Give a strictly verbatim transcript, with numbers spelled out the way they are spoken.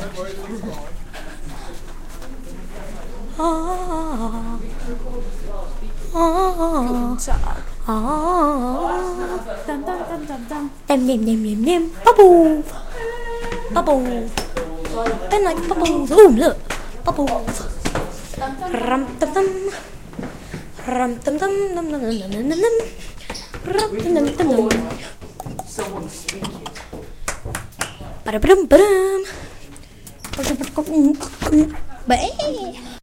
Ah, ah, ah. Dum dum dum dum dum. Dem dem dem dem dem. Bubble, bubble. Then like bubbles. Oh look, bubbles. Rum dum dum. Rum dum dum dum dum dum dum dum dum. Rum dum dum dum dum. Someone's speaking. Ba-da-ba-dum, ba-dum. Ba-da-ba-dum. Ba-eh.